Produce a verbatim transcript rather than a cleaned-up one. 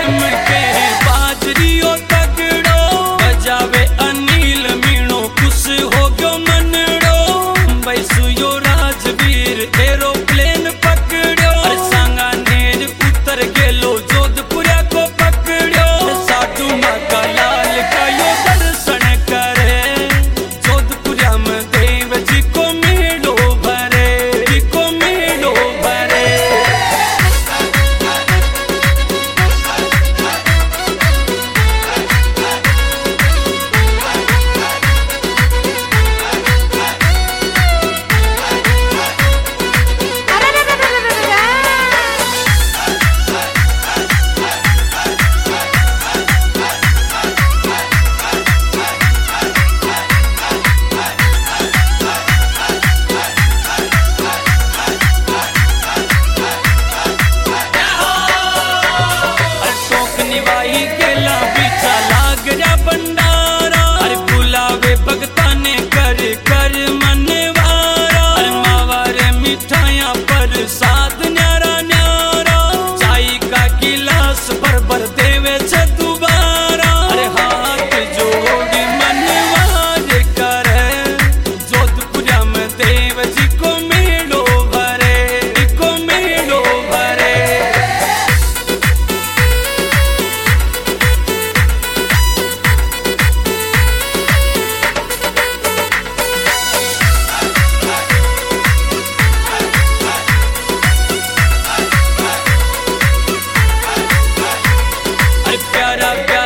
M के बाजरियो तगड़ो बजावे अनिल मीणो खुश हो गयो मनड़ो बैसुयो राजवीर एरोप्लेन पकड़ो सांगानेर उतर गेलो जोधपुरा को पकड़ो साधु माता लाल का यो दर्शन करे जोधपुरा में देव जी को मेलो भरे जी को मेलो भरे साध न्यारा न्यारा चाय का गिलास भर भर देवे छे दुबारा अरे हाथ जोड़ मनवार करे जोधपुरा में देव जी को मेलो भरे जी को मेलो भरे प्यारा प्यारा